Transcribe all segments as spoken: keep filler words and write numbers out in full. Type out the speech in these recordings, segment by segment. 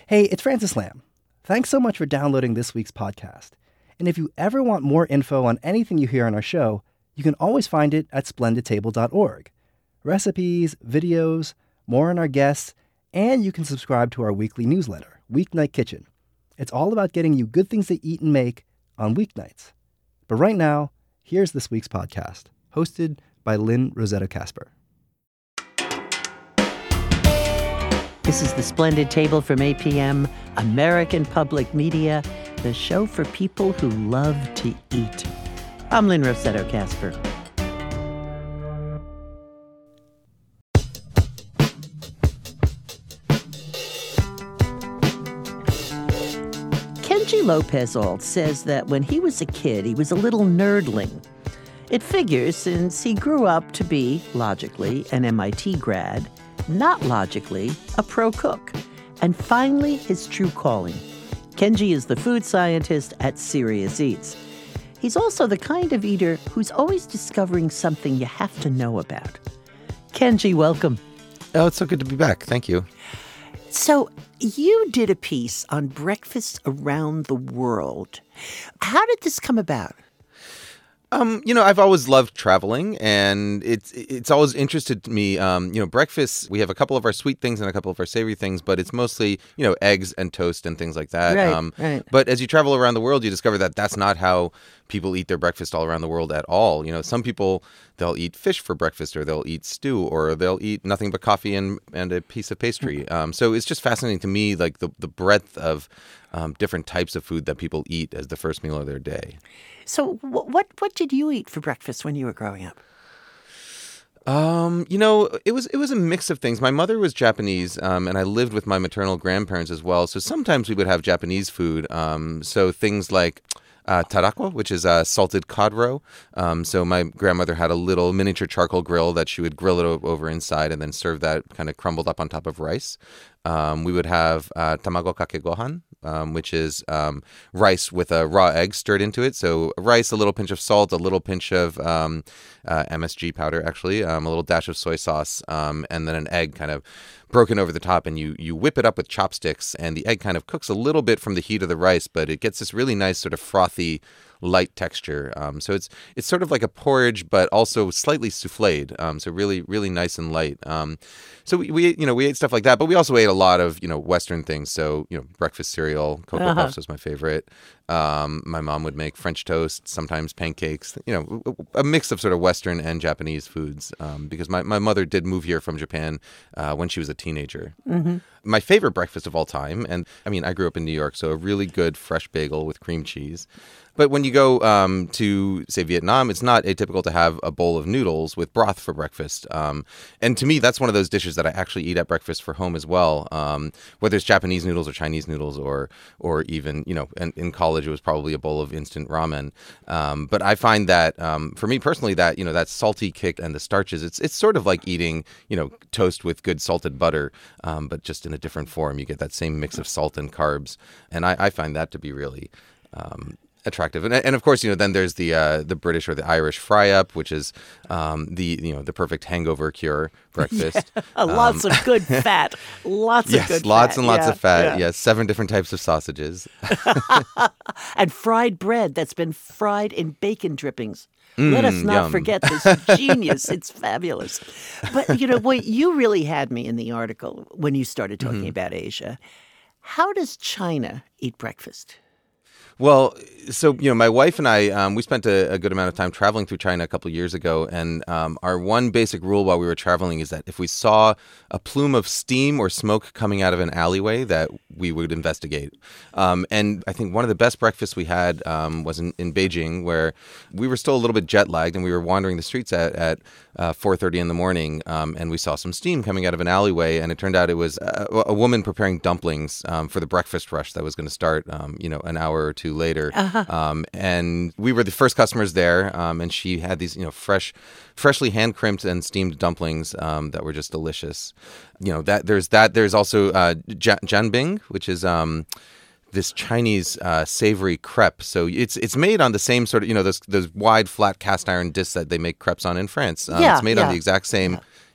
Hey, it's Francis Lam. Thanks so much for downloading this week's podcast. And if you ever want more info on anything you hear on our show, you can always find it at splendid table dot org. Recipes, videos, more on our guests, and you can subscribe to our weekly newsletter, Weeknight Kitchen. It's all about getting you good things to eat and make on weeknights. But right now, here's this week's podcast, hosted by Lynn Rosetta Casper. This is The Splendid Table from eight p.m., American Public Media, the show for people who love to eat. I'm Lynn Rosetta Casper. Kenji Lopez-Alt says that when he was a kid, he was a little nerdling. It figures since he grew up to be, logically, an M I T grad, not logically, a pro cook, and finally his true calling. Kenji is the food scientist at Serious Eats. He's also the kind of eater who's always discovering something you have to know about. Kenji, welcome. Oh, it's so good to be back. Thank you. So you did a piece on breakfast around the world. How did this come about? Um, you know, I've always loved traveling, and it's it's always interested me. Um, you know, breakfast, we have a couple of our sweet things and a couple of our savory things, but it's mostly, you know, eggs and toast and things like that. Right, um, right. But as you travel around the world, you discover that that's not how people eat their breakfast all around the world at all. You know, some people, they'll eat fish for breakfast, or they'll eat stew, or they'll eat nothing but coffee and, and a piece of pastry. Um, so it's just fascinating to me, like the, the breadth of um, different types of food that people eat as the first meal of their day. So what what did you eat for breakfast when you were growing up? Um, you know, it was it was a mix of things. My mother was Japanese, um, and I lived with my maternal grandparents as well. So sometimes we would have Japanese food. Um, so things like uh, tarakwa, which is uh, salted cod roe. Um, so my grandmother had a little miniature charcoal grill that she would grill it o- over inside and then serve that kind of crumbled up on top of rice. Um, we would have uh, tamago kake gohan, um, which is um, rice with a raw egg stirred into it. So rice, a little pinch of salt, a little pinch of um, uh, M S G powder, actually, um, a little dash of soy sauce, um, and then an egg kind of broken over the top. And you you whip it up with chopsticks, and the egg kind of cooks a little bit from the heat of the rice, but it gets this really nice sort of frothy, light texture. Um, so it's it's sort of like a porridge, but also slightly souffled. Um, so really, really nice and light. Um, so we, we you know we ate stuff like that, but we also ate a lot of you know Western things. So you know breakfast cereal, Cocoa Uh-huh. Puffs was my favorite. Um, my mom would make French toast, sometimes pancakes. You know, a mix of sort of Western and Japanese foods. Um, because my, my mother did move here from Japan uh, when she was a teenager. Mm-hmm. My favorite breakfast of all time, and I mean, I grew up in New York, so a really good fresh bagel with cream cheese. But when you go um, to, say, Vietnam, it's not atypical to have a bowl of noodles with broth for breakfast. Um, and to me, that's one of those dishes that I actually eat at breakfast for home as well. Um, whether it's Japanese noodles or Chinese noodles, or or even, you know, in, in college, it was probably a bowl of instant ramen. Um, but I find that, um, for me personally, that, you know, that salty kick and the starches, it's it's sort of like eating, you know, toast with good salted butter, um, but just in a different form. You get that same mix of salt and carbs. And I, I find that to be really Um, attractive. And and of course, you know, then there's the uh, the British or the Irish fry up, which is um, the you know the perfect hangover cure breakfast. Yeah, lots um, of good fat. Lots yes, of good lots fat. and lots Yeah, of fat. yeah. Yes, seven different types of sausages. And fried bread that's been fried in bacon drippings. Let us Mm, not yum. forget this genius. It's fabulous. But, you know, what you really had me in the article when you started talking Mm-hmm. about Asia. How does China eat breakfast? Well, so, you know, my wife and I, um, we spent a, a good amount of time traveling through China a couple of years ago. And um, our one basic rule while we were traveling is that if we saw a plume of steam or smoke coming out of an alleyway, that we would investigate. Um, and I think one of the best breakfasts we had um, was in, in Beijing, where we were still a little bit jet lagged, and we were wandering the streets at, at uh, four thirty in the morning, um, and we saw some steam coming out of an alleyway. And it turned out it was a, a woman preparing dumplings um, for the breakfast rush that was going to start, um, you know, an hour or two later. Uh-huh. Um, and we were the first customers there. Um, and she had these, you know, fresh, freshly hand crimped and steamed dumplings um, that were just delicious. You know, that there's that. There's also uh, ja- janbing, which is um, this Chinese uh, savory crepe. So it's it's made on the same sort of, you know, those those wide flat cast iron discs that they make crepes on in France. Um, Yeah, it's made yeah. on the exact same. Yeah.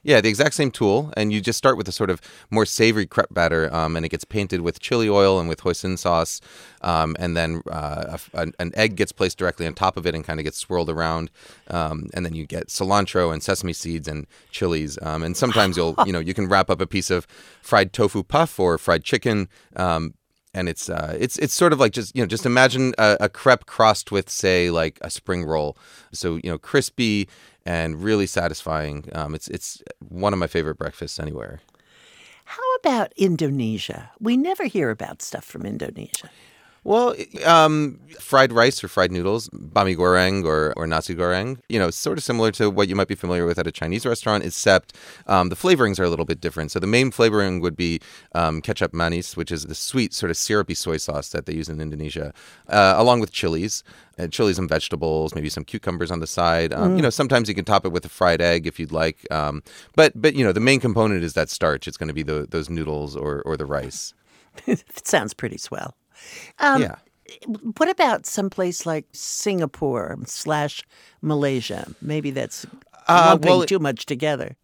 Yeah, the exact same tool, and you just start with a sort of more savory crepe batter, um, and it gets painted with chili oil and with hoisin sauce, um, and then uh, a, an, an egg gets placed directly on top of it and kind of gets swirled around, um, and then you get cilantro and sesame seeds and chilies, um, and sometimes you'll, you know, you can wrap up a piece of fried tofu puff or fried chicken. Um, And it's uh, it's it's sort of like just you know just imagine a, a crepe crossed with, say, like a spring roll. So you know crispy and really satisfying. Um, it's it's one of my favorite breakfasts anywhere. How about Indonesia? We never hear about stuff from Indonesia. Well, um, fried rice or fried noodles, bami goreng or, or nasi goreng, you know, sort of similar to what you might be familiar with at a Chinese restaurant, except um, the flavorings are a little bit different. So the main flavoring would be um, kecap manis, which is the sweet, sort of syrupy soy sauce that they use in Indonesia, uh, along with chilies. Uh, chilies and vegetables, maybe some cucumbers on the side. Um, mm. You know, sometimes you can top it with a fried egg if you'd like. Um, but, but you know, the main component is that starch. It's going to be the, those noodles or, or the rice. It sounds pretty swell. Um, yeah. What about someplace like Singapore slash Malaysia? Maybe that's uh, lumping well, too much together.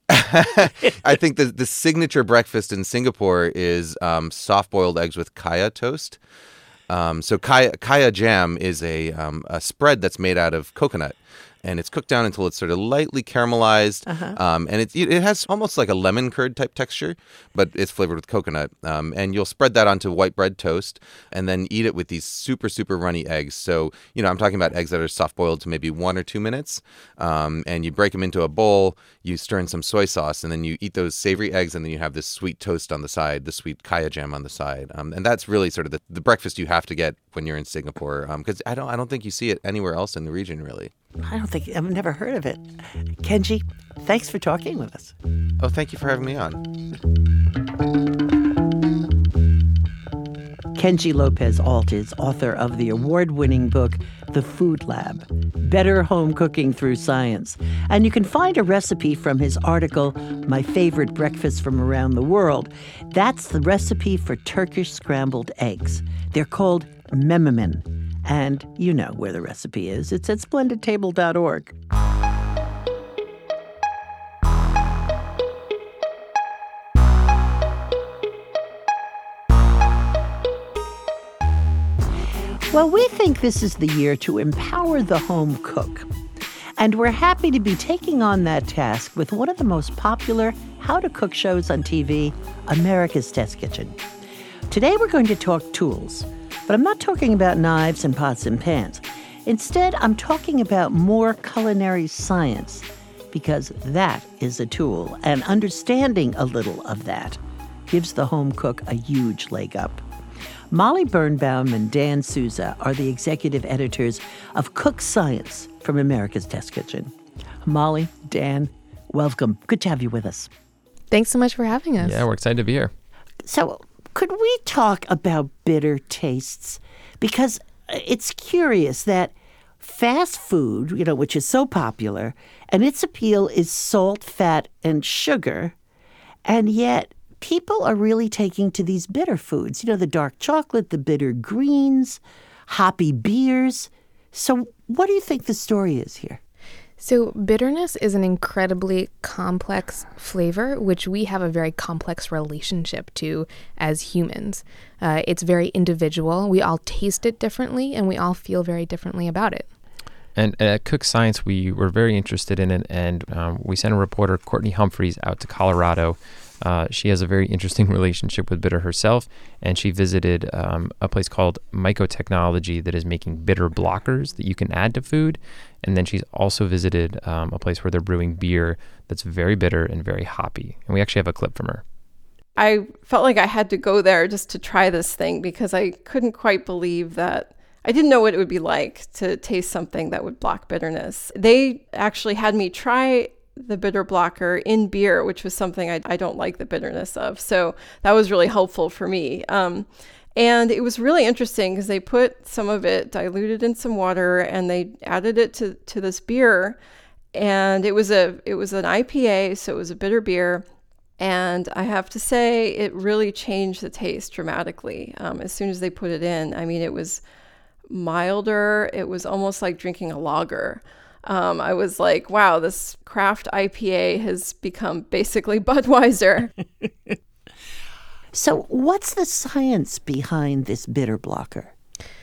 I think the the signature breakfast in Singapore is um, soft-boiled eggs with kaya toast. Um, so kaya, kaya jam is a um, a spread that's made out of coconut. And it's cooked down until it's sort of lightly caramelized. Uh-huh. Um, and it, it has almost like a lemon curd type texture, but it's flavored with coconut. Um, and you'll spread that onto white bread toast and then eat it with these super, super runny eggs. So, you know, I'm talking about eggs that are soft boiled to maybe one or two minutes. Um, and you break them into a bowl, you stir in some soy sauce, and then you eat those savory eggs, and then you have this sweet toast on the side, the sweet kaya jam on the side. Um, and that's really sort of the, the breakfast you have to get when you're in Singapore, because um, I don't I don't think you see it anywhere else in the region, really. I don't think, I've never heard of it. Kenji, thanks for talking with us. Oh, thank you for having me on. Kenji Lopez-Alt is author of the award-winning book, The Food Lab, Better Home Cooking Through Science. And you can find a recipe from his article, My Favorite Breakfast from Around the World. That's the recipe for Turkish scrambled eggs. They're called mememen. And you know where the recipe is. It's at splendid table dot org. Well, we think this is the year to empower the home cook. And we're happy to be taking on that task with one of the most popular how-to-cook shows on T V, America's Test Kitchen. Today we're going to talk tools. But I'm not talking about knives and pots and pans. Instead, I'm talking about more culinary science, because that is a tool, and understanding a little of that gives the home cook a huge leg up. Molly Birnbaum and Dan Souza are the executive editors of Cook Science from America's Test Kitchen. Molly, Dan, welcome. Good to have you with us. Thanks so much for having us. Yeah, we're excited to be here. So, could we talk about bitter tastes? Because it's curious that fast food, you know, which is so popular, and its appeal is salt, fat, and sugar, and yet people are really taking to these bitter foods. You know, the dark chocolate, the bitter greens, hoppy beers. So what do you think the story is here? So bitterness is an incredibly complex flavor, which we have a very complex relationship to as humans. Uh, it's very individual. We all taste it differently, and we all feel very differently about it. And at Cook Science, we were very interested in it, and um, we sent a reporter, Courtney Humphreys, out to Colorado. Uh, she has a very interesting relationship with bitter herself, and she visited um, a place called Mycotechnology that is making bitter blockers that you can add to food. And then she's also visited um, a place where they're brewing beer that's very bitter and very hoppy. And we actually have a clip from her. I felt like I had to go there just to try this thing because I couldn't quite believe that. I didn't know what it would be like to taste something that would block bitterness. They actually had me try the bitter blocker in beer, which was something I, I don't like the bitterness of. So that was really helpful for me. Um, and it was really interesting because they put some of it diluted in some water and they added it to, to this beer. And it was a it was an I P A, so it was a bitter beer. And I have to say, it really changed the taste dramatically um, as soon as they put it in. I mean, it was milder. It was almost like drinking a lager. um, I was like, wow, this craft I P A has become basically Budweiser. So what's the science behind this bitter blocker?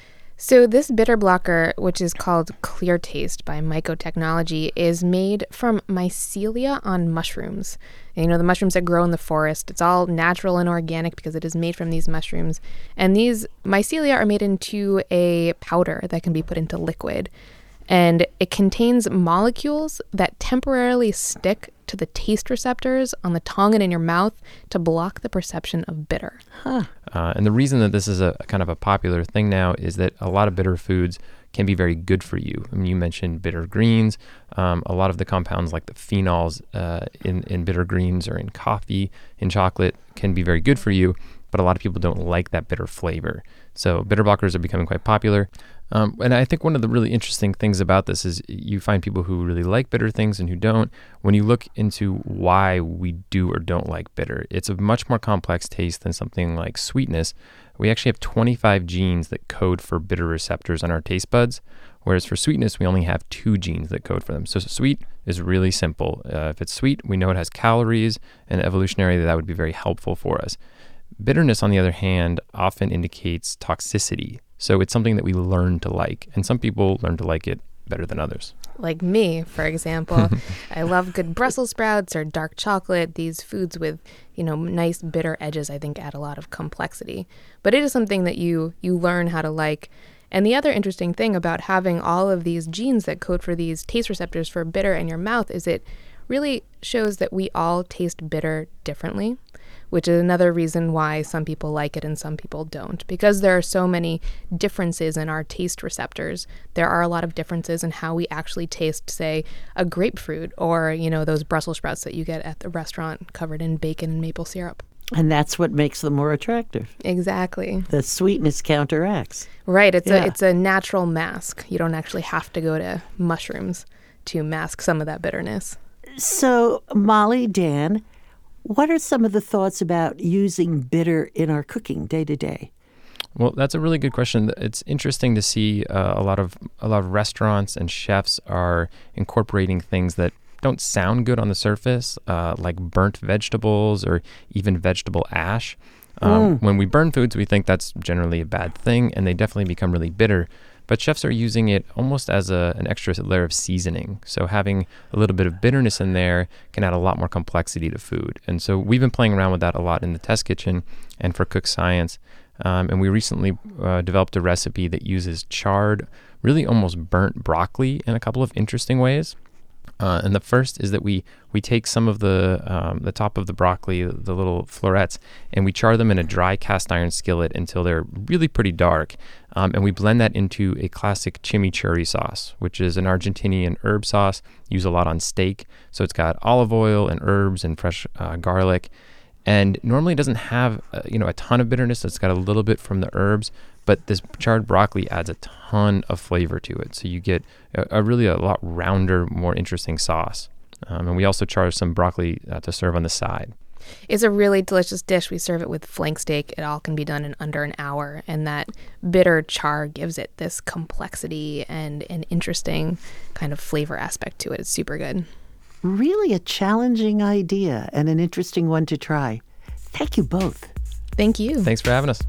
So this bitter blocker, which is called Clear Taste by Myco Technology, is made from mycelia on mushrooms. And, you know, the mushrooms that grow in the forest, it's all natural and organic because it is made from these mushrooms. And these mycelia are made into a powder that can be put into liquid. And it contains molecules that temporarily stick to the taste receptors on the tongue and in your mouth to block the perception of bitter. Huh. Uh, and the reason that this is a kind of a popular thing now is that a lot of bitter foods can be very good for you. I mean, you mentioned bitter greens. Um, a lot of the compounds like the phenols uh, in, in bitter greens or in coffee, in chocolate, can be very good for you, but a lot of people don't like that bitter flavor. So bitter blockers are becoming quite popular. Um, and I think one of the really interesting things about this is you find people who really like bitter things and who don't. When you look into why we do or don't like bitter, it's a much more complex taste than something like sweetness. We actually have twenty-five genes that code for bitter receptors on our taste buds, whereas for sweetness, we only have two genes that code for them. So sweet is really simple. Uh, if it's sweet, we know it has calories, and evolutionarily that would be very helpful for us. Bitterness, on the other hand, often indicates toxicity. So it's something that we learn to like, and some people learn to like it better than others. Like me, for example. I love good Brussels sprouts or dark chocolate. These foods with, you know, nice bitter edges, I think, add a lot of complexity. But it is something that you you learn how to like. And the other interesting thing about having all of these genes that code for these taste receptors for bitter in your mouth is it really shows that we all taste bitter differently, which is another reason why some people like it and some people don't. Because there are so many differences in our taste receptors, there are a lot of differences in how we actually taste, say, a grapefruit or, you know, those Brussels sprouts that you get at the restaurant covered in bacon and maple syrup. And that's what makes them more attractive. Exactly. The sweetness counteracts. Right. It's Yeah. a it's a natural mask. You don't actually have to go to mushrooms to mask some of that bitterness. So, Molly, Dan, what are some of the thoughts about using bitter in our cooking day to day? Well, that's a really good question. It's interesting to see uh, a lot of a lot of restaurants and chefs are incorporating things that don't sound good on the surface, uh, like burnt vegetables or even vegetable ash. Um, mm. When we burn foods, we think that's generally a bad thing, and they definitely become really bitter. But chefs are using it almost as a, an extra layer of seasoning. So having a little bit of bitterness in there can add a lot more complexity to food. And so we've been playing around with that a lot in the test kitchen and for Cook Science. Um, and we recently uh, developed a recipe that uses charred, really almost burnt broccoli in a couple of interesting ways. Uh, and the first is that we we take some of the um, the top of the broccoli, the little florets, and we char them in a dry cast iron skillet until they're really pretty dark. Um, and we blend that into a classic chimichurri sauce, which is an Argentinian herb sauce used a lot on steak. So it's got olive oil and herbs and fresh uh, garlic. And normally it doesn't have uh, you know a ton of bitterness. It's got a little bit from the herbs, but this charred broccoli adds a ton of flavor to it. So you get a, a really a lot rounder, more interesting sauce. Um, and we also char some broccoli uh, to serve on the side. It's a really delicious dish. We serve it with flank steak. It all can be done in under an hour. And that bitter char gives it this complexity and an interesting kind of flavor aspect to it. It's super good. Really a challenging idea and an interesting one to try. Thank you both. Thank you. Thanks for having us.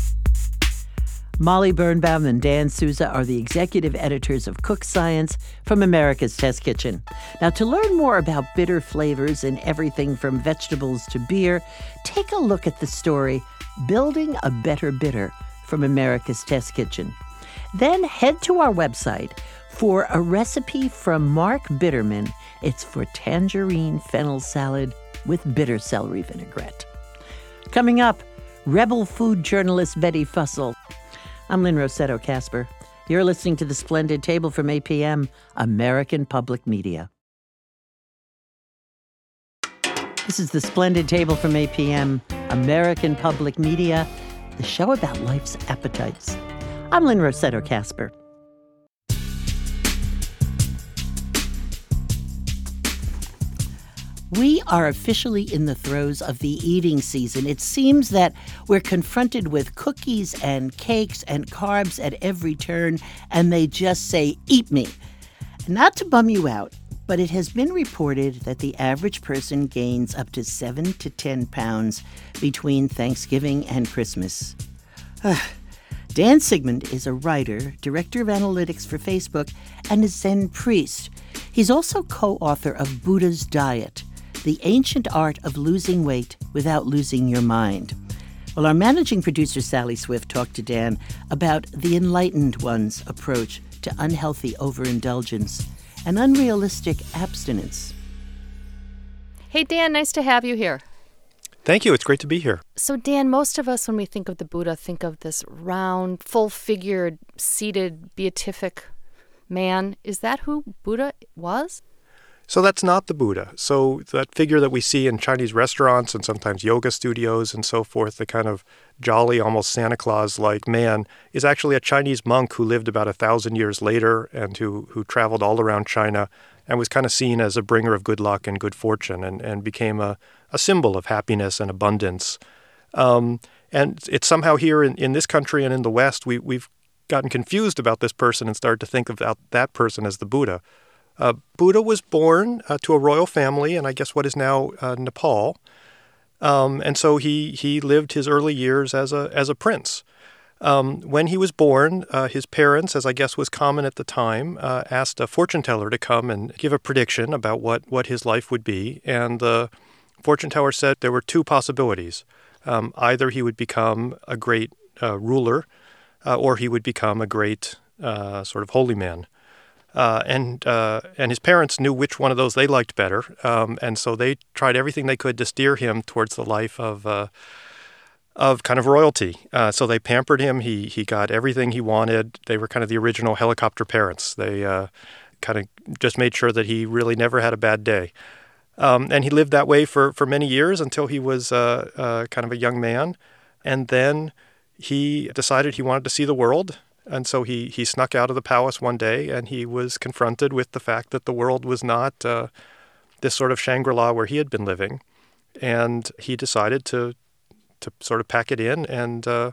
Molly Birnbaum and Dan Souza are the executive editors of Cook Science from America's Test Kitchen. Now, to learn more about bitter flavors in everything from vegetables to beer, take a look at the story Building a Better Bitter from America's Test Kitchen. Then head to our website for a recipe from Mark Bitterman. It's for tangerine fennel salad with bitter celery vinaigrette. Coming up, rebel food journalist Betty Fussell. I'm Lynn Rossetto Kasper. You're listening to The Splendid Table from A P M, American Public Media. This is The Splendid Table from A P M, American Public Media, the show about life's appetites. I'm Lynn Rossetto Kasper. We are officially in the throes of the eating season. It seems that we're confronted with cookies and cakes and carbs at every turn, and they just say, eat me. Not to bum you out, but it has been reported that the average person gains up to seven to ten pounds between Thanksgiving and Christmas. Dan Sigmund is a writer, director of analytics for Facebook, and a Zen priest. He's also co-author of Buddha's Diet, The Ancient Art of Losing Weight Without Losing Your Mind. Well, our managing producer, Sally Swift, talked to Dan about the enlightened one's approach to unhealthy overindulgence and unrealistic abstinence. Hey, Dan, nice to have you here. Thank you. It's great to be here. So, Dan, most of us, when we think of the Buddha, think of this round, full-figured, seated, beatific man. Is that who Buddha was? So that's not the Buddha. So that figure that we see in Chinese restaurants and sometimes yoga studios and so forth, the kind of jolly, almost Santa Claus-like man, is actually a Chinese monk who lived about a thousand years later and who, who traveled all around China and was kind of seen as a bringer of good luck and good fortune and, and became a, a symbol of happiness and abundance. Um, and it's somehow here in, in this country and in the West, we, we've gotten confused about this person and started to think about that person as the Buddha. Uh, Buddha was born uh, to a royal family in, I guess, what is now uh, Nepal. Um, and so he he lived his early years as a as a prince. Um, when he was born, uh, his parents, as I guess was common at the time, uh, asked a fortune teller to come and give a prediction about what, what his life would be. And the fortune teller said there were two possibilities. Um, either he would become a great uh, ruler, uh, or he would become a great uh, sort of holy man. Uh, and uh, and his parents knew which one of those they liked better, um, and so they tried everything they could to steer him towards the life of uh, of kind of royalty. Uh, so they pampered him. He he got everything he wanted. They were kind of the original helicopter parents. They uh, kind of just made sure that he really never had a bad day. Um, and he lived that way for, for many years until he was uh, uh, kind of a young man. And then he decided he wanted to see the world. And so he, he snuck out of the palace one day, and he was confronted with the fact that the world was not uh, this sort of Shangri-La where he had been living. And he decided to to sort of pack it in and uh,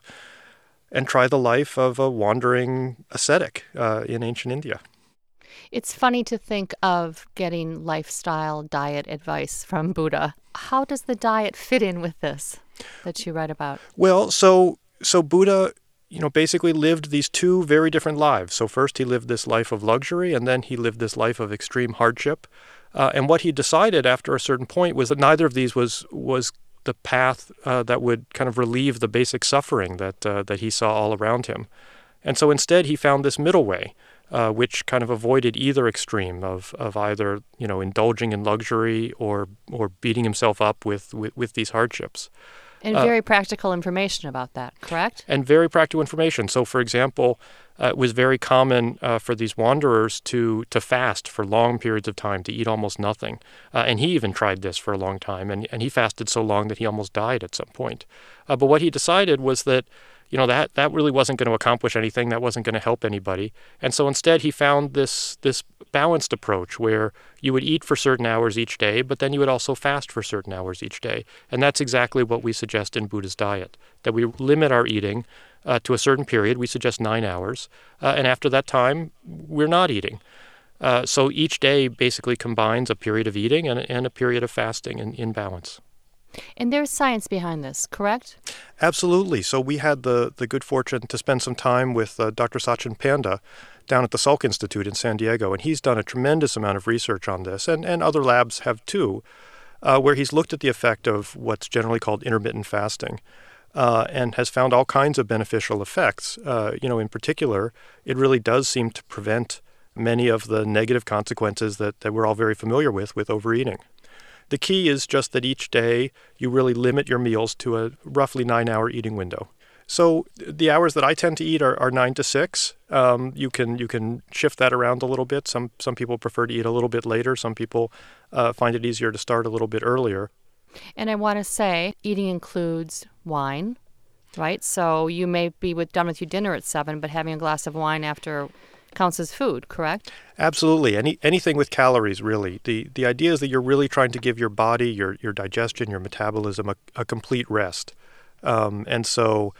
and try the life of a wandering ascetic uh, in ancient India. It's funny to think of getting lifestyle diet advice from Buddha. How does the diet fit in with this that you write about? Well, so so Buddha, you know, basically lived these two very different lives. So first he lived this life of luxury, and then he lived this life of extreme hardship. Uh, and what he decided after a certain point was that neither of these was was the path uh, that would kind of relieve the basic suffering that uh, that he saw all around him. And so instead he found this middle way, uh, which kind of avoided either extreme of, of either, you know, indulging in luxury or or beating himself up with, with, with these hardships. And Uh, very practical information about that, correct? And very practical information. So, for example, uh, it was very common uh, for these wanderers to to fast for long periods of time, to eat almost nothing. Uh, and he even tried this for a long time, and, and he fasted so long that he almost died at some point. Uh, but what he decided was that, you know, that, that really wasn't going to accomplish anything, that wasn't going to help anybody. And so instead he found this this balanced approach where you would eat for certain hours each day, but then you would also fast for certain hours each day. And that's exactly what we suggest in Buddha's diet, that we limit our eating uh, to a certain period. We suggest nine hours. Uh, and after that time, we're not eating. Uh, so each day basically combines a period of eating and, and a period of fasting in, in balance. And there's science behind this, correct? Absolutely. So we had the, the good fortune to spend some time with uh, Doctor Sachin Panda down at the Salk Institute in San Diego, and he's done a tremendous amount of research on this, and, and other labs have too, uh, where he's looked at the effect of what's generally called intermittent fasting uh, and has found all kinds of beneficial effects. Uh, you know, in particular, it really does seem to prevent many of the negative consequences that, that we're all very familiar with with overeating. The key is just that each day you really limit your meals to a roughly nine-hour eating window. So the hours that I tend to eat are, are nine to six. Um, you can you can shift that around a little bit. Some some people prefer to eat a little bit later. Some people uh, find it easier to start a little bit earlier. And I want to say eating includes wine, right? So you may be with, done with your dinner at seven, but having a glass of wine after counts as food, correct? Absolutely. Any anything with calories, really. The the idea is that you're really trying to give your body, your your digestion, your metabolism a, a complete rest. Um, and so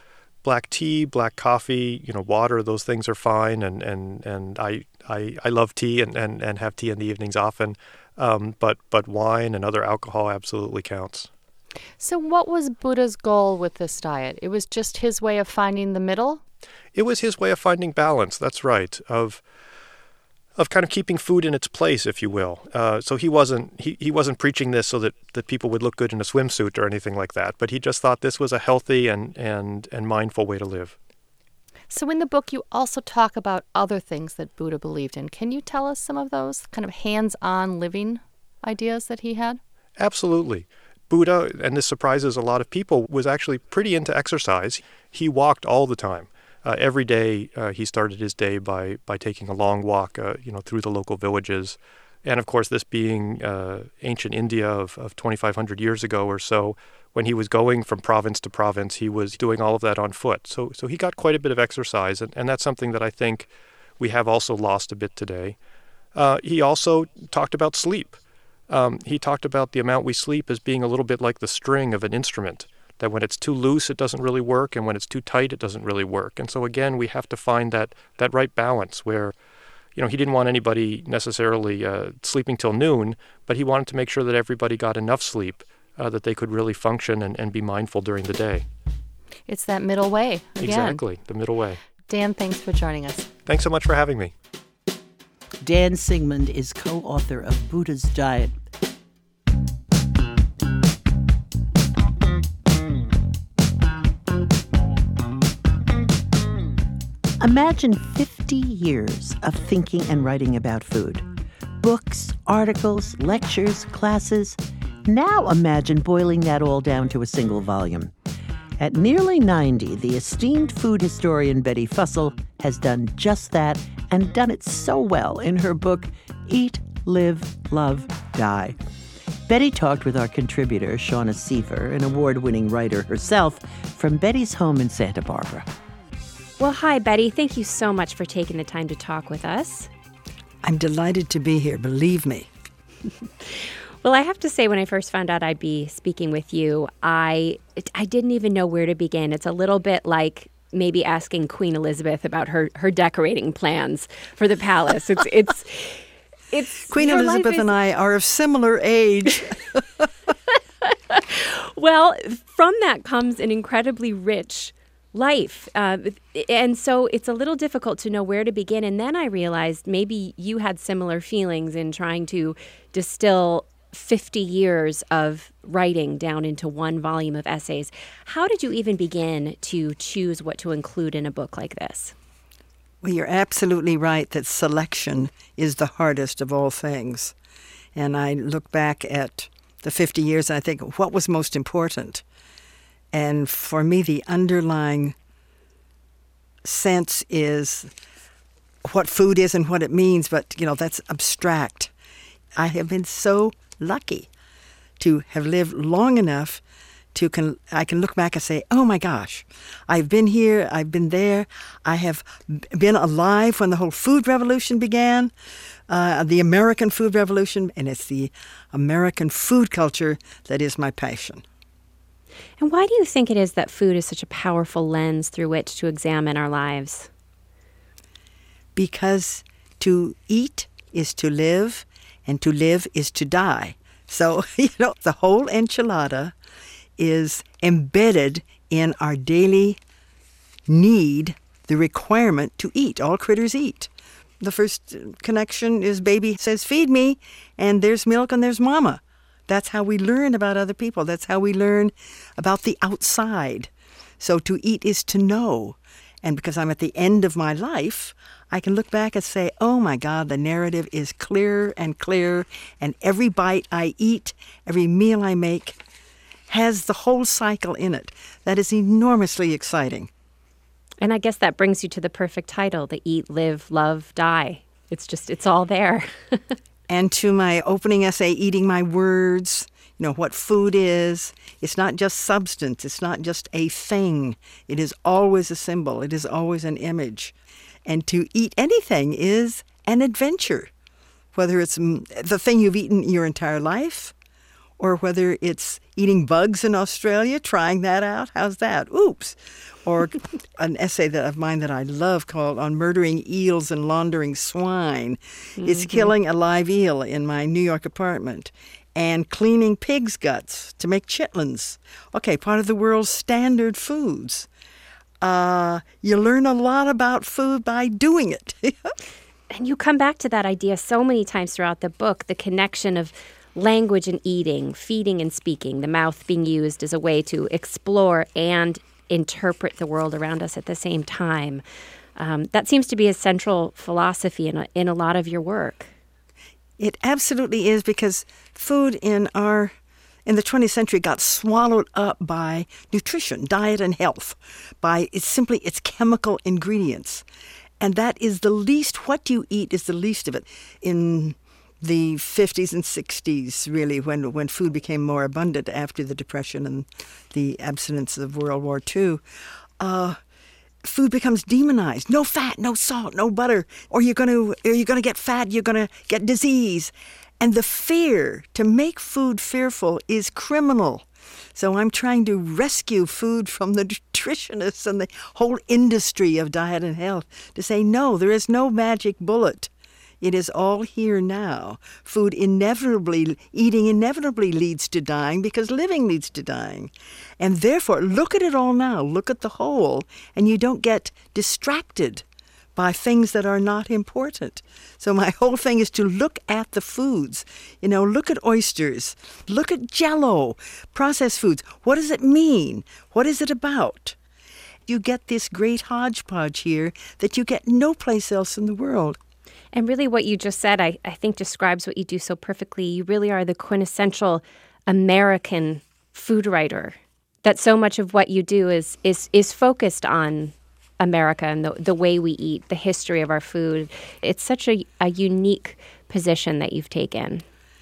black tea, black coffee, you know, water, those things are fine. And, and, and I, I, I love tea and, and, and have tea in the evenings often. Um, but, but wine and other alcohol absolutely counts. So what was Buddha's goal with this diet? It was just his way of finding the middle? It was his way of finding balance, that's right, of of kind of keeping food in its place, if you will. Uh, so he wasn't he, he wasn't preaching this so that, that people would look good in a swimsuit or anything like that, but he just thought this was a healthy and, and, and mindful way to live. So in the book, you also talk about other things that Buddha believed in. Can you tell us some of those kind of hands-on living ideas that he had? Absolutely. Buddha, and this surprises a lot of people, was actually pretty into exercise. He walked all the time. Uh, every day, uh, he started his day by by taking a long walk, uh, you know, through the local villages. And of course, this being uh, ancient India of, of twenty-five hundred years ago or so, when he was going from province to province, he was doing all of that on foot. So, so he got quite a bit of exercise, and, and that's something that I think we have also lost a bit today. Uh, he also talked about sleep. Um, he talked about the amount we sleep as being a little bit like the string of an instrument, that when it's too loose, it doesn't really work, and when it's too tight, it doesn't really work. And so again, we have to find that that right balance where, you know, he didn't want anybody necessarily uh, sleeping till noon, but he wanted to make sure that everybody got enough sleep uh, that they could really function and, and be mindful during the day. It's that middle way, again. Exactly, the middle way. Dan, thanks for joining us. Thanks so much for having me. Dan Sigmund is co-author of Buddha's Diet. Imagine fifty years of thinking and writing about food. Books, articles, lectures, classes. Now imagine boiling that all down to a single volume. At nearly ninety, the esteemed food historian Betty Fussell has done just that, and done it so well in her book, Eat, Live, Love, Die. Betty talked with our contributor, Shauna Seaver, an award-winning writer herself, from Betty's home in Santa Barbara. Well, hi, Betty. Thank you so much for taking the time to talk with us. I'm delighted to be here, believe me. Well, I have to say, when I first found out I'd be speaking with you, I I didn't even know where to begin. It's a little bit like maybe asking Queen Elizabeth about her, her decorating plans for the palace. It's it's it's Queen Elizabeth is... and I are of similar age. Well, from that comes an incredibly rich life. Uh, and so it's a little difficult to know where to begin. And then I realized maybe you had similar feelings in trying to distill fifty years of writing down into one volume of essays. How did you even begin to choose what to include in a book like this? Well, you're absolutely right that selection is the hardest of all things. And I look back at the fifty years and I think, what was most important? And for me, the underlying sense is what food is and what it means, but, you know, that's abstract. I have been so lucky to have lived long enough to can I can look back and say, oh my gosh, I've been here, I've been there, I have been alive when the whole food revolution began, uh, the American food revolution, and it's the American food culture that is my passion. And why do you think it is that food is such a powerful lens through which to examine our lives? Because to eat is to live, and to live is to die. So, you know, the whole enchilada is embedded in our daily need, the requirement to eat. All critters eat. The first connection is baby says, feed me, and there's milk and there's mama. That's how we learn about other people. That's how we learn about the outside. So to eat is to know. And because I'm at the end of my life, I can look back and say, oh my God, the narrative is clearer and clearer. And every bite I eat, every meal I make, has the whole cycle in it. That is enormously exciting. And I guess that brings you to the perfect title, the Eat, Live, Love, Die. It's just, it's all there. And to my opening essay, Eating My Words, you know, what food is. It's not just substance. It's not just a thing. It is always a symbol. It is always an image. And to eat anything is an adventure, whether it's the thing you've eaten your entire life or whether it's eating bugs in Australia, trying that out. How's that? Oops. Or an essay that of mine that I love called On Murdering Eels and Laundering Swine. Mm-hmm. It's killing a live eel in my New York apartment and cleaning pig's guts to make chitlins. Okay, part of the world's standard foods. Uh, you learn a lot about food by doing it. And you come back to that idea so many times throughout the book, the connection of language and eating, feeding and speaking, the mouth being used as a way to explore and interpret the world around us at the same time. Um, that seems to be a central philosophy in a, in a lot of your work. It absolutely is, because food in our in the twentieth century got swallowed up by nutrition, diet, and health, by it's simply its chemical ingredients. And that is the least, what you eat is the least of it. In the fifties and sixties, really, when, when food became more abundant after the Depression and the abstinence of World War Two, uh, food becomes demonized. No fat, no salt, no butter, or you're going to or you're going to get fat, you're going to get disease. And the fear to make food fearful is criminal. So I'm trying to rescue food from the nutritionists and the whole industry of diet and health to say, no, there is no magic bullet. It is all here now. Food inevitably, eating inevitably leads to dying because living leads to dying. And therefore, look at it all now. Look at the whole, and you don't get distracted by things that are not important. So my whole thing is to look at the foods. You know, look at oysters. Look at Jell-O, processed foods. What does it mean? What is it about? You get this great hodgepodge here that you get no place else in the world. And really what you just said, I, I think describes what you do so perfectly. You really are the quintessential American food writer. That so much of what you do is is is focused on America and the, the way we eat, the history of our food. It's such a, a unique position that you've taken.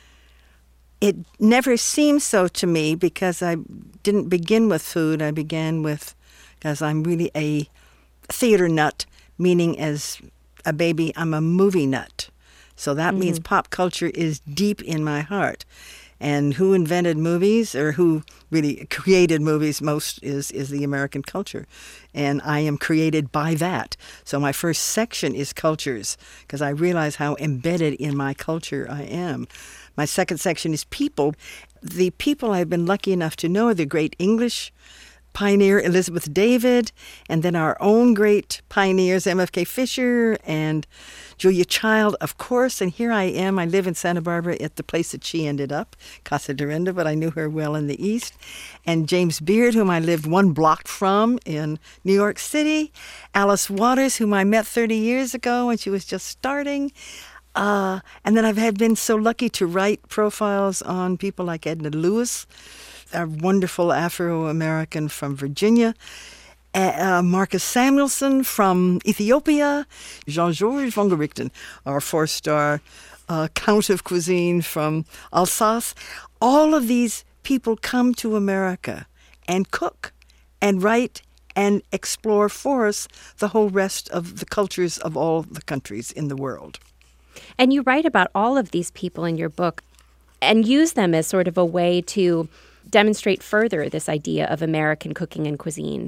It never seemed so to me because I didn't begin with food. I began with, because I'm really a theater nut, meaning as a baby, I'm a movie nut. So that mm-hmm. means pop culture is deep in my heart. And who invented movies, or who really created movies most, is, is the American culture. And I am created by that. So my first section is cultures, because I realize how embedded in my culture I am. My second section is people. The people I've been lucky enough to know are the great English pioneer Elizabeth David, and then our own great pioneers, M F K Fisher and Julia Child, of course. And here I am. I live in Santa Barbara at the place that she ended up, Casa Dorinda, but I knew her well in the East. And James Beard, whom I lived one block from in New York City. Alice Waters, whom I met thirty years ago when she was just starting. Uh, and then I've had been so lucky to write profiles on people like Edna Lewis, a wonderful Afro-American from Virginia, uh, Marcus Samuelson from Ethiopia, Jean-Georges Vongerichten, our four-star uh, Count of Cuisine from Alsace. All of these people come to America and cook and write and explore for us the whole rest of the cultures of all the countries in the world. And you write about all of these people in your book and use them as sort of a way to demonstrate further this idea of American cooking and cuisine.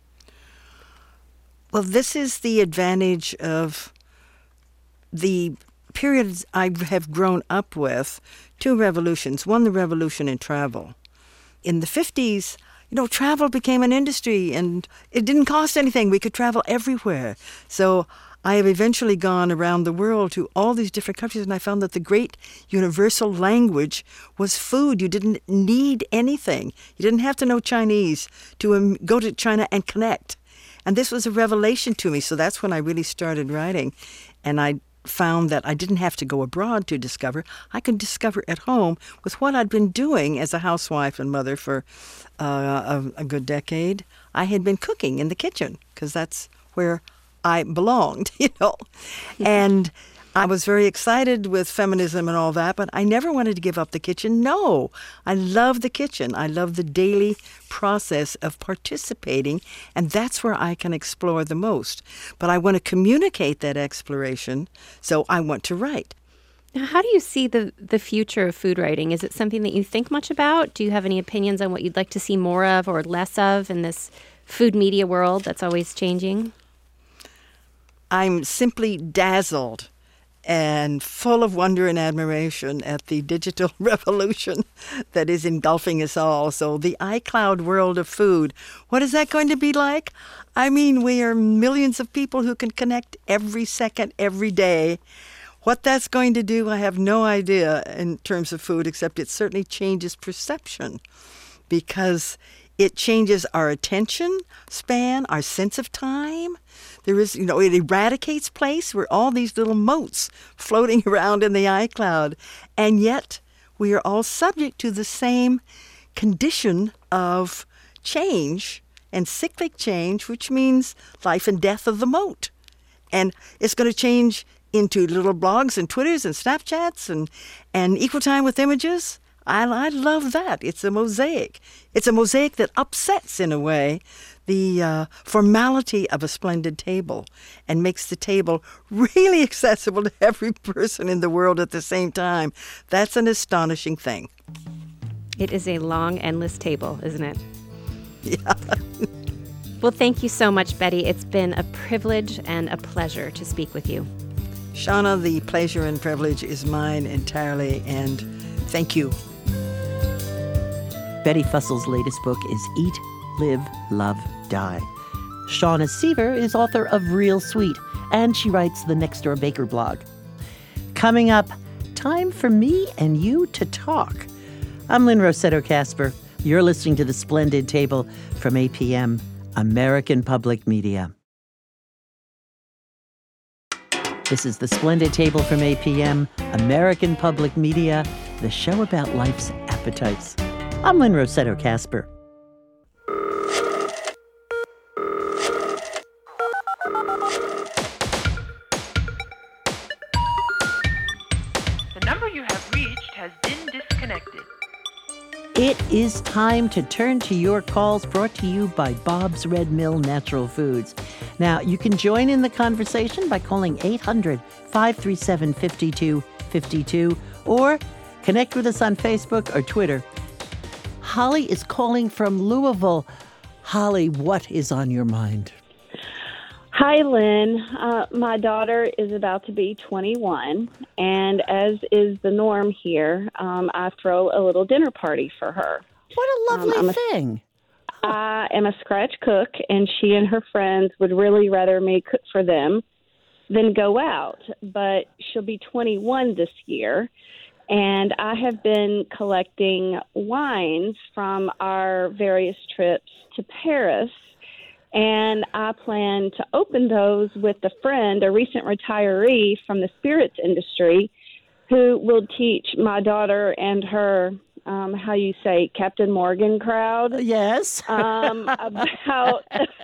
Well, this is the advantage of the periods I have grown up with. Two revolutions. One, the revolution in travel. In the fifties, you know, travel became an industry and it didn't cost anything. We could travel everywhere. So I have eventually gone around the world to all these different countries, and I found that the great universal language was food. You didn't need anything. You didn't have to know Chinese to um, go to China and connect. And this was a revelation to me, so that's when I really started writing. And I found that I didn't have to go abroad to discover. I could discover at home with what I'd been doing as a housewife and mother for uh, a, a good decade. I had been cooking in the kitchen, because that's where I belonged, you know. And I was very excited with feminism and all that, but I never wanted to give up the kitchen. No, I love the kitchen. I love the daily process of participating, and that's where I can explore the most. But I want to communicate that exploration, so I want to write. Now, how do you see the, the future of food writing? Is it something that you think much about? Do you have any opinions on what you'd like to see more of or less of in this food media world that's always changing? I'm simply dazzled and full of wonder and admiration at the digital revolution that is engulfing us all. So the iCloud world of food, what is that going to be like? I mean, we are millions of people who can connect every second, every day. What that's going to do, I have no idea in terms of food, except it certainly changes perception because it changes our attention span, our sense of time. There is, you know, it eradicates place. We're all these little motes floating around in the iCloud. And yet we are all subject to the same condition of change and cyclic change, which means life and death of the mote. And it's going to change into little blogs and Twitters and Snapchats and, and equal time with images. I, I love that. It's a mosaic. It's a mosaic that upsets, in a way, the uh, formality of a splendid table and makes the table really accessible to every person in the world at the same time. That's an astonishing thing. It is a long, endless table, isn't it? Yeah. Well, thank you so much, Betty. It's been a privilege and a pleasure to speak with you. Shauna, the pleasure and privilege is mine entirely, and thank you. Betty Fussel's latest book is Eat, Live, Love, Die. Shauna Seaver is author of Real Sweet, and she writes the Next Door Baker blog. Coming up, time for me and you to talk. I'm Lynn Rossetto Kasper. You're listening to The Splendid Table from A P M, American Public Media. This is The Splendid Table from A P M, American Public Media, the show about life's appetites. I'm Lynn Rossetto Kasper. The number you have reached has been disconnected. It is time to turn to your calls, brought to you by Bob's Red Mill Natural Foods. Now, you can join in the conversation by calling eight hundred, five three seven, five two five two or connect with us on Facebook or Twitter. Holly is calling from Louisville. Holly, what is on your mind? Hi, Lynn. Uh, my daughter is about to be twenty-one, and as is the norm here, um, I throw a little dinner party for her. What a lovely um, I'm a, thing. I am a scratch cook, and she and her friends would really rather me cook for them than go out. But she'll be twenty-one this year, and I have been collecting wines from our various trips to Paris. And I plan to open those with a friend, a recent retiree from the spirits industry, who will teach my daughter and her, um, how you say, Captain Morgan crowd. Yes. um, about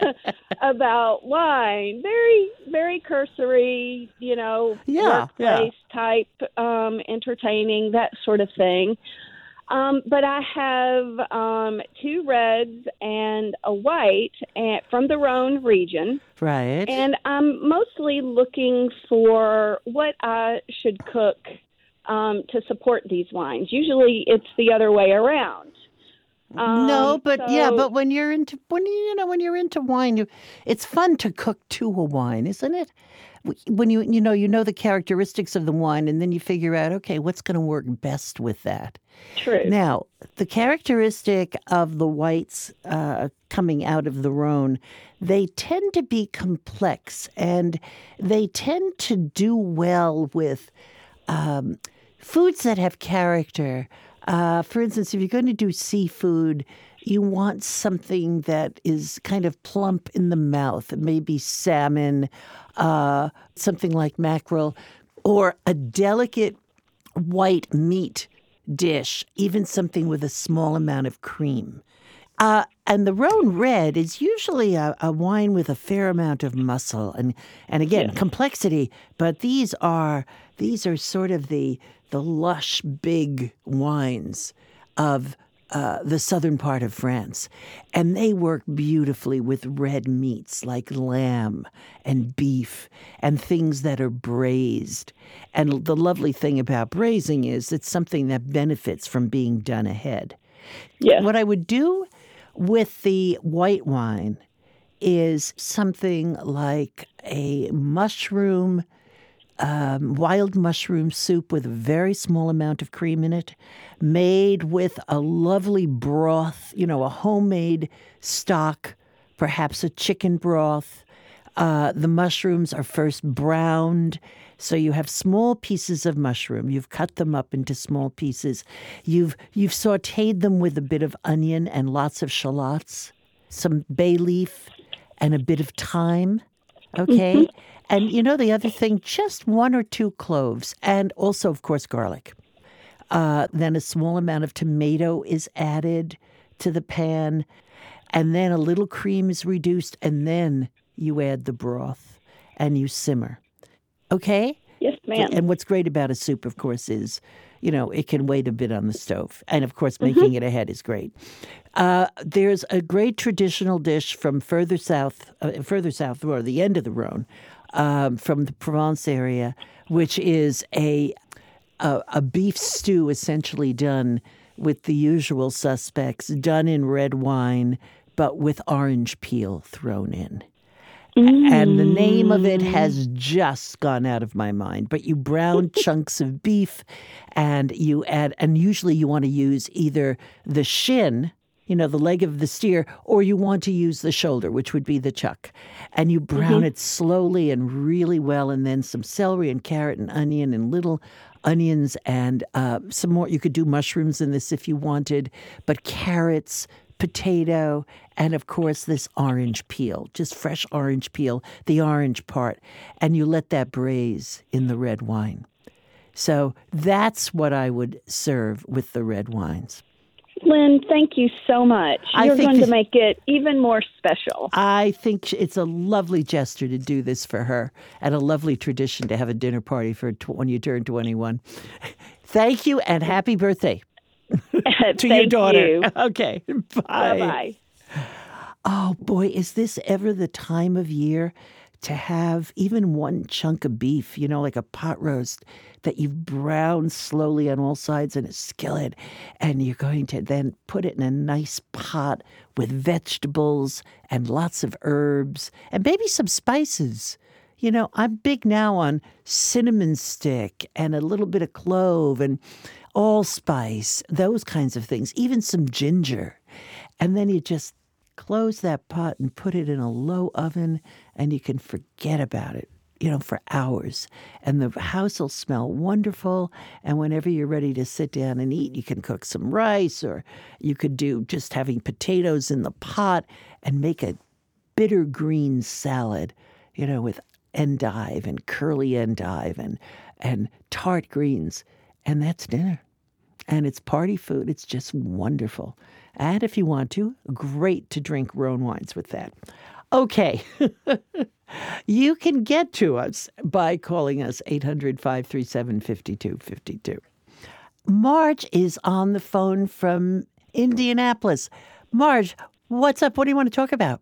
about wine. Very, very cursory, you know, yeah, workplace yeah. type, um, entertaining, that sort of thing. Um, but I have um, two reds and a white and, from the Rhone region. Right. And I'm mostly looking for what I should cook um, to support these wines. Usually it's the other way around. Um, no, but so, yeah, but when you're into when you, you know when you're into wine, you, it's fun to cook to a wine, isn't it? When you you know you know the characteristics of the wine, and then you figure out, okay, what's going to work best with that. True. Now, the characteristic of the whites uh, coming out of the Rhone, they tend to be complex, and they tend to do well with um, foods that have character. Uh, for instance, if you're going to do seafood, you want something that is kind of plump in the mouth. Maybe salmon, uh, something like mackerel, or a delicate white meat dish, even something with a small amount of cream. Uh, and the Rhone Red is usually a, a wine with a fair amount of muscle and, and again, yeah. complexity. But these are these are sort of the the lush, big wines of uh, the southern part of France, and they work beautifully with red meats like lamb and beef and things that are braised. And the lovely thing about braising is it's something that benefits from being done ahead. Yes. What I would do with the white wine is something like a mushroom, um, wild mushroom soup with a very small amount of cream in it, made with a lovely broth, you know, a homemade stock, perhaps a chicken broth. Uh, the mushrooms are first browned, so you have small pieces of mushroom. You've cut them up into small pieces. You've you've sautéed them with a bit of onion and lots of shallots, some bay leaf, and a bit of thyme. Okay, mm-hmm. And you know the other thing, just one or two cloves, and also, of course, garlic. Uh, then a small amount of tomato is added to the pan, and then a little cream is reduced, and then you add the broth, and you simmer. Okay? Yes, ma'am. And what's great about a soup, of course, is, you know, it can wait a bit on the stove. And, of course, making mm-hmm. it ahead is great. Uh, there's a great traditional dish from further south, uh, further south, or the end of the Rhone, um, from the Provence area, which is a, a a beef stew essentially done with the usual suspects, done in red wine, but with orange peel thrown in. Mm. And the name of it has just gone out of my mind. But you brown chunks of beef, and you add, and usually you want to use either the shin, you know, the leg of the steer, or you want to use the shoulder, which would be the chuck. And you brown mm-hmm. it slowly and really well, and then some celery and carrot and onion and little onions and uh, some more. You could do mushrooms in this if you wanted, but carrots, potato, and of course this orange peel, just fresh orange peel, the orange part, and you let that braise in the red wine. So that's what I would serve with the red wines. Lynn, thank you so much. You're going to make it even more special. I think it's a lovely gesture to do this for her, and a lovely tradition to have a dinner party for when you turn twenty-one. Thank you, and happy birthday to your daughter. You. Okay, bye. Bye-bye. Oh, boy, is this ever the time of year to have even one chunk of beef, you know, like a pot roast that you've browned slowly on all sides in a skillet, and you're going to then put it in a nice pot with vegetables and lots of herbs and maybe some spices. You know, I'm big now on cinnamon stick and a little bit of clove and allspice, those kinds of things, even some ginger. And then you just close that pot and put it in a low oven, and you can forget about it, you know, for hours. And the house will smell wonderful. And whenever you're ready to sit down and eat, you can cook some rice, or you could do just having potatoes in the pot and make a bitter green salad, you know, with endive and curly endive and, and tart greens. And that's dinner. And it's party food. It's just wonderful. And if you want to, great to drink Rhone wines with that. Okay. You can get to us by calling us eight hundred, five three seven, five two five two. Marge is on the phone from Indianapolis. Marge, what's up? What do you want to talk about?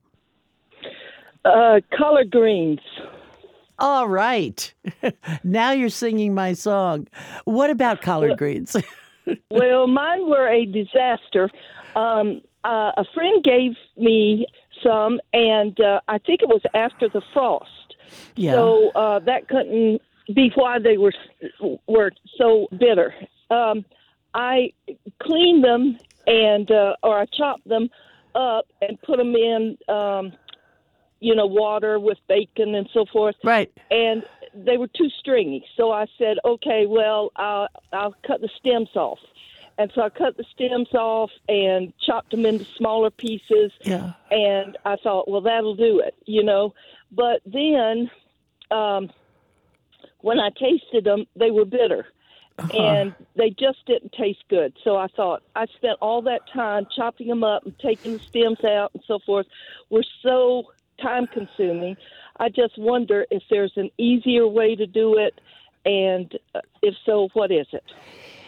Uh, collard greens. All right. Now you're singing my song. What about collard well, greens? Well, mine were a disaster. Um, uh, a friend gave me some, and uh, I think it was after the frost. Yeah. So uh, that couldn't be why they were were so bitter. Um, I cleaned them and uh, or I chopped them up and put them in, um, you know, water with bacon and so forth. Right. And they were too stringy. So I said, okay, well, I'll, I'll cut the stems off. And so I cut the stems off and chopped them into smaller pieces. Yeah. And I thought, well, that'll do it, you know. But then um, when I tasted them, they were bitter. Uh-huh. And they just didn't taste good. So I thought, I spent all that time chopping them up and taking the stems out and so forth. Were so time-consuming. I just wonder if there's an easier way to do it. And if so, what is it?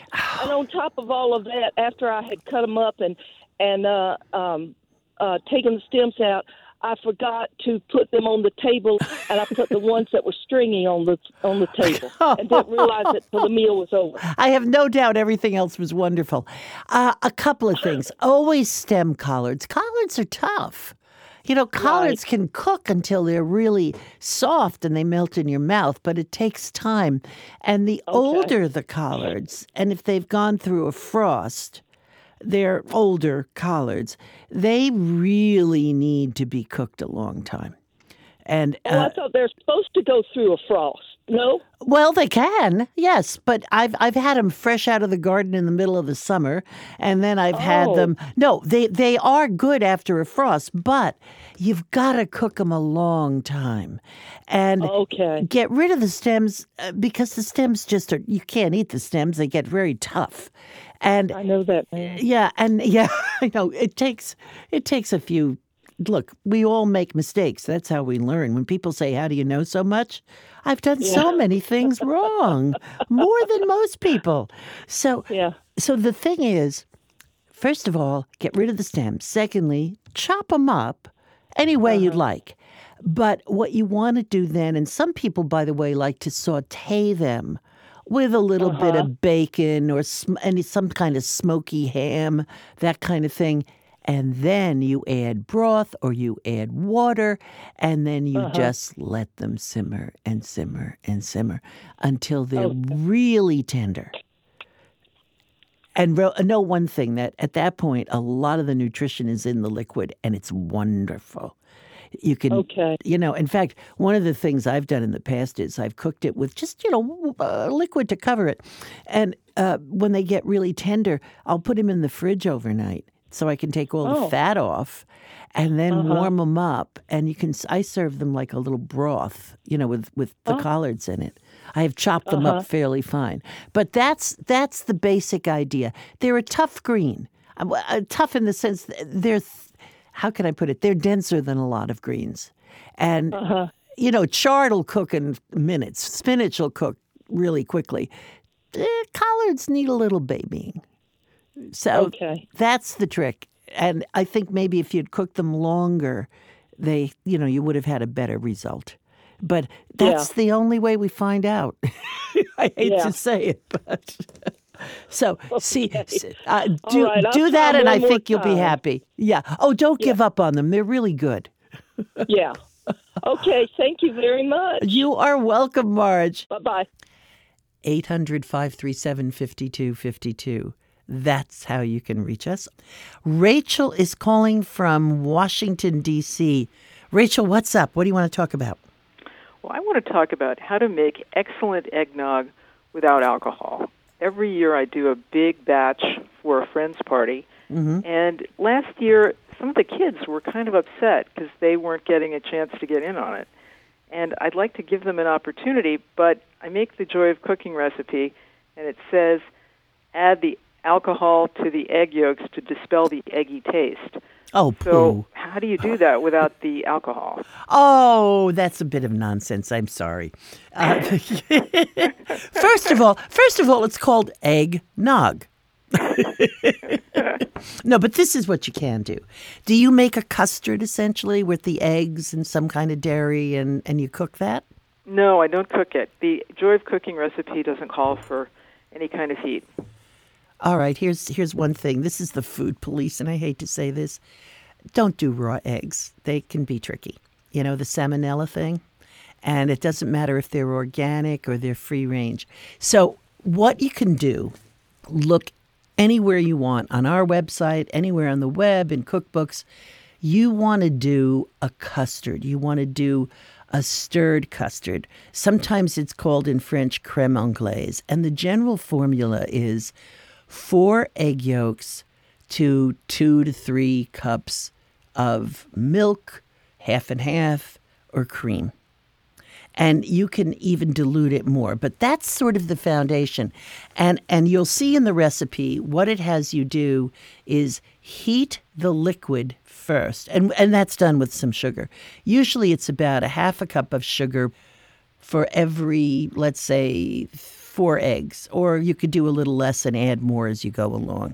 And on top of all of that, after I had cut them up and and uh, um, uh, taken the stems out, I forgot to put them on the table, and I put the ones that were stringy on the on the table, and didn't realize it till the meal was over. I have no doubt everything else was wonderful. Uh, a couple of things. Always stem collards. Collards are tough. You know, collards right. can cook until they're really soft and they melt in your mouth, but it takes time. And the okay. older the collards, and if they've gone through a frost, they're older collards, they really need to be cooked a long time. And uh, oh, I thought they're supposed to go through a frost. No? Well, they can, yes, but I've I've had them fresh out of the garden in the middle of the summer, and then I've oh. had them. No, they they are good after a frost, but you've got to cook them a long time, and okay. get rid of the stems uh, because the stems just are. You can't eat the stems; they get very tough. And I know that. Man. Yeah, and yeah, I know it takes it takes a few. Look, we all make mistakes. That's how we learn. When people say, "How do you know so much?" I've done yeah. so many things wrong, more than most people. So, yeah. so the thing is, first of all, get rid of the stems. Secondly, chop them up any way uh-huh. you'd like. But what you want to do then, and some people, by the way, like to saute them with a little uh-huh. bit of bacon or sm- any some kind of smoky ham, that kind of thing. And then you add broth or you add water, and then you uh-huh. just let them simmer and simmer and simmer until they're okay. really tender. And re- know one thing, that at that point, a lot of the nutrition is in the liquid, and it's wonderful. You can, okay. you know, in fact, one of the things I've done in the past is I've cooked it with just, you know, uh, liquid to cover it. And uh, when they get really tender, I'll put them in the fridge overnight. So I can take all oh. the fat off and then uh-huh. warm them up. And you can, I serve them like a little broth, you know, with, with the oh. collards in it. I have chopped them uh-huh. up fairly fine. But that's that's the basic idea. They're a tough green. Uh, tough in the sense that they're, how can I put it? They're denser than a lot of greens. And, uh-huh. you know, chard will cook in minutes. Spinach will cook really quickly. Eh, collards need a little babying. So okay. that's the trick. And I think maybe if you'd cooked them longer, they, you know, you would have had a better result. But that's yeah. the only way we find out. I hate yeah. to say it, but so okay. see, uh, do right, do that, and I think you'll time. be happy. Yeah. Oh, don't yeah. give up on them. They're really good. yeah. Okay. Thank you very much. You are welcome, Marge. Bye bye. eight hundred, five three seven, five two five two. That's how you can reach us. Rachel is calling from Washington, D C Rachel, what's up? What do you want to talk about? Well, I want to talk about how to make excellent eggnog without alcohol. Every year I do a big batch for a friend's party. Mm-hmm. And last year, some of the kids were kind of upset because they weren't getting a chance to get in on it. And I'd like to give them an opportunity, but I make the Joy of Cooking recipe, and it says add the alcohol to the egg yolks to dispel the eggy taste. Oh, poo. So how do you do that without the alcohol? Oh, that's a bit of nonsense. I'm sorry. Uh, first of all, first of all, it's called eggnog. No, but this is what you can do. Do you make a custard, essentially, with the eggs and some kind of dairy, and, and you cook that? No, I don't cook it. The Joy of Cooking recipe doesn't call for any kind of heat. All right, here's here's one thing. This is the food police, and I hate to say this. Don't do raw eggs. They can be tricky. You know, the salmonella thing. And it doesn't matter if they're organic or they're free range. So what you can do, look anywhere you want, on our website, anywhere on the web, in cookbooks. You want to do a custard. You want to do a stirred custard. Sometimes it's called in French crème anglaise. And the general formula is four egg yolks to two to three cups of milk, half and half, or cream. And you can even dilute it more. But that's sort of the foundation. And and you'll see in the recipe what it has you do is heat the liquid first. And, and that's done with some sugar. Usually it's about a half a cup of sugar for every, let's say, four eggs, or you could do a little less and add more as you go along.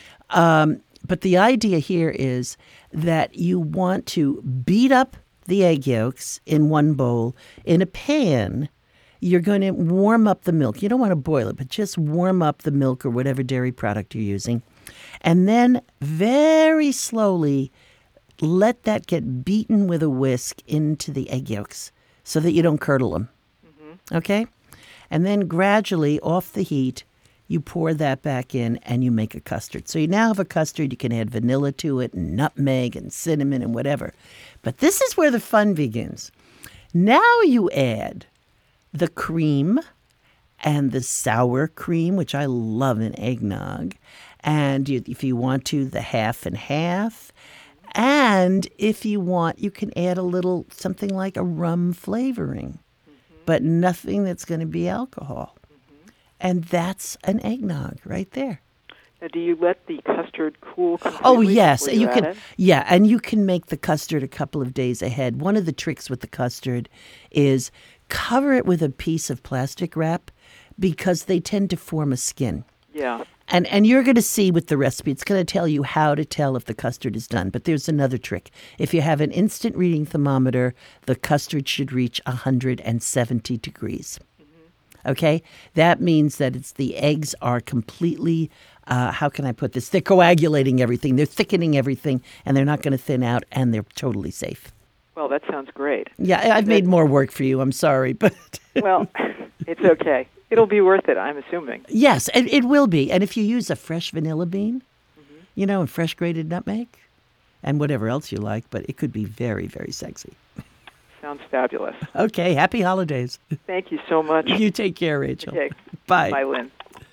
Um, but the idea here is that you want to beat up the egg yolks in one bowl. In a pan, you're going to warm up the milk. You don't want to boil it, but just warm up the milk or whatever dairy product you're using. And then very slowly let that get beaten with a whisk into the egg yolks so that you don't curdle them. Mm-hmm. Okay? And then gradually off the heat, you pour that back in and you make a custard. So you now have a custard. You can add vanilla to it and nutmeg and cinnamon and whatever. But this is where the fun begins. Now you add the cream and the sour cream, which I love in eggnog. And you, if you want to, the half and half. And if you want, you can add a little something like a rum flavoring, mm-hmm. but nothing that's going to be alcohol. Mm-hmm. And that's an eggnog right there. Now, do you let the custard cool completely? Oh, yes. You, you can. it? Yeah, and you can make the custard a couple of days ahead. One of the tricks with the custard is cover it with a piece of plastic wrap because they tend to form a skin. Yeah. And and you're going to see with the recipe, it's going to tell you how to tell if the custard is done. But there's another trick. If you have an instant reading thermometer, the custard should reach one hundred seventy degrees. Mm-hmm. Okay? That means that it's the eggs are completely, uh, how can I put this? They're coagulating everything. They're thickening everything, and they're not going to thin out, and they're totally safe. Well, that sounds great. Yeah, I've made more work for you. I'm sorry, but... Well, it's okay. It'll be worth it, I'm assuming. Yes, it, it will be. And if you use a fresh vanilla bean, mm-hmm. you know, and fresh grated nutmeg, and whatever else you like, but it could be very, very sexy. Sounds fabulous. Okay, happy holidays. Thank you so much. You take care, Rachel. Okay. Bye. Bye, Lynn.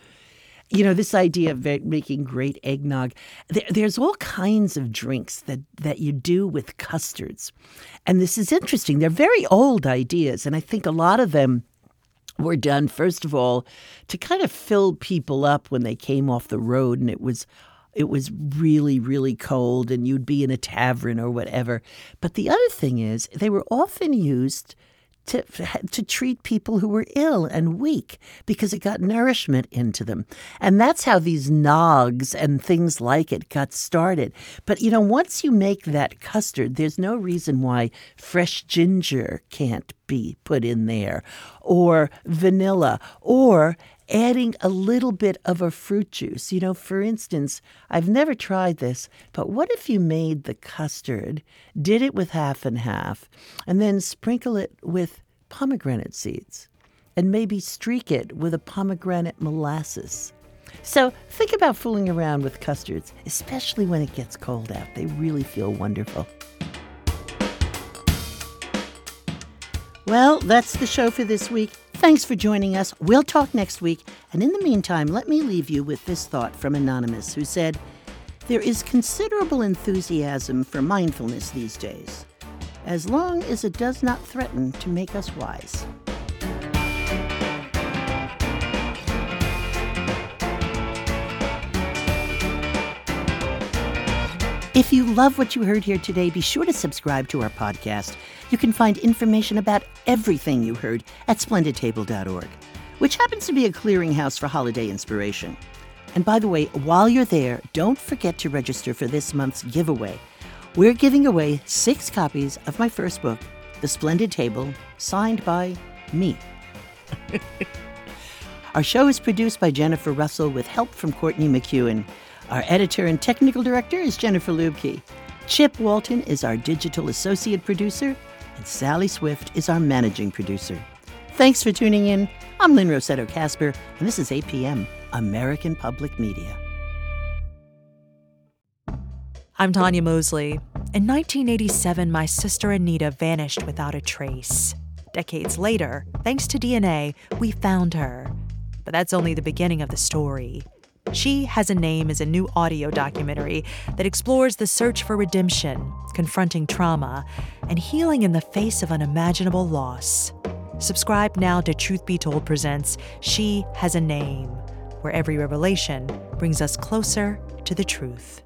You know, this idea of making great eggnog, there, there's all kinds of drinks that, that you do with custards. And this is interesting. They're very old ideas, and I think a lot of them were done, first of all, to kind of fill people up when they came off the road and it was it was really, really cold and you'd be in a tavern or whatever. But the other thing is they were often used to to treat people who were ill and weak because it got nourishment into them. And that's how these nogs and things like it got started. But, you know, once you make that custard, there's no reason why fresh ginger can't be put in there, or vanilla, or adding a little bit of a fruit juice. You know, for instance, I've never tried this, but what if you made the custard, did it with half and half, and then sprinkle it with pomegranate seeds, and maybe streak it with a pomegranate molasses? So think about fooling around with custards, especially when it gets cold out. They really feel wonderful. Well, that's the show for this week. Thanks for joining us. We'll talk next week. And in the meantime, let me leave you with this thought from Anonymous, who said, "There is considerable enthusiasm for mindfulness these days, as long as it does not threaten to make us wise." If you love what you heard here today, be sure to subscribe to our podcast. You can find information about everything you heard at splendid table dot org, which happens to be a clearinghouse for holiday inspiration. And by the way, while you're there, don't forget to register for this month's giveaway. We're giving away six copies of my first book, The Splendid Table, signed by me. Our show is produced by Jennifer Russell with help from Courtney McEwen. Our editor and technical director is Jennifer Lubke. Chip Walton is our digital associate producer, and Sally Swift is our managing producer. Thanks for tuning in. I'm Lynn Rossetto Kasper, and this is A P M, American Public Media. I'm Tanya Mosley. In nineteen eighty-seven, my sister Anita vanished without a trace. Decades later, thanks to D N A, we found her. But that's only the beginning of the story. She Has a Name is a new audio documentary that explores the search for redemption, confronting trauma, and healing in the face of unimaginable loss. Subscribe now to Truth Be Told presents She Has a Name, where every revelation brings us closer to the truth.